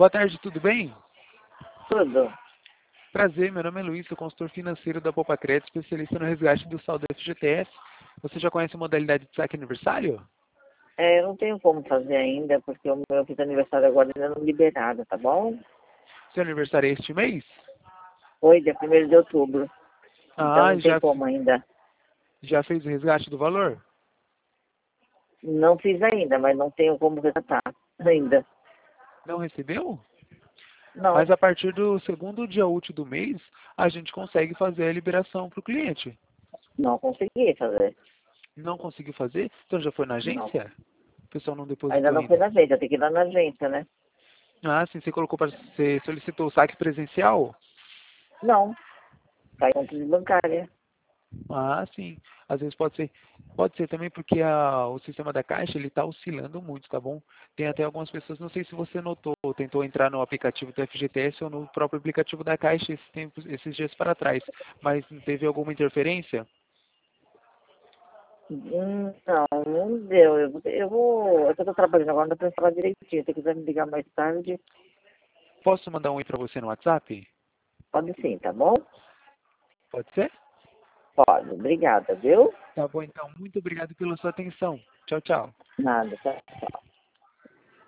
Boa tarde, tudo bem? Tudo. Prazer, meu nome é Luiz, sou consultor financeiro da Poupa Crédito, especialista no resgate do saldo FGTS. Você já conhece a modalidade de saque aniversário? Eu não tenho como fazer ainda, porque o meu fiz aniversário agora ainda não liberaram, tá bom? Seu aniversário é este mês? Foi dia 1º de outubro. Então Ah, não tem como ainda. já fez o resgate do valor? Não fiz ainda, mas não tenho como resgatar ainda. Não recebeu? Não, Mas a partir do segundo dia útil do mês, a gente consegue fazer a liberação para o cliente. não consegui fazer. Não conseguiu fazer? Então já foi na Não. agência? O pessoal não Ainda depositou não foi ainda. na agência, tem que ir lá na agência, né? Ah, sim, você solicitou o saque presencial? Não, tá em conta de bancária. Ah, sim. Às vezes pode ser também porque o sistema da Caixa ele está oscilando muito, tá bom? Tem até algumas pessoas, não sei se você notou, tentou entrar no aplicativo do FGTS ou no próprio aplicativo da Caixa esses dias para trás, mas não teve alguma interferência? Não deu. Eu tô trabalhando agora, não dá pra falar direitinho. Se quiser me ligar mais tarde, Posso mandar um oi para você no WhatsApp? pode sim, tá bom? Pode ser? Pode. Obrigada, viu? Tá bom, então. Muito obrigado pela sua atenção. Tchau, tchau. Nada, tá?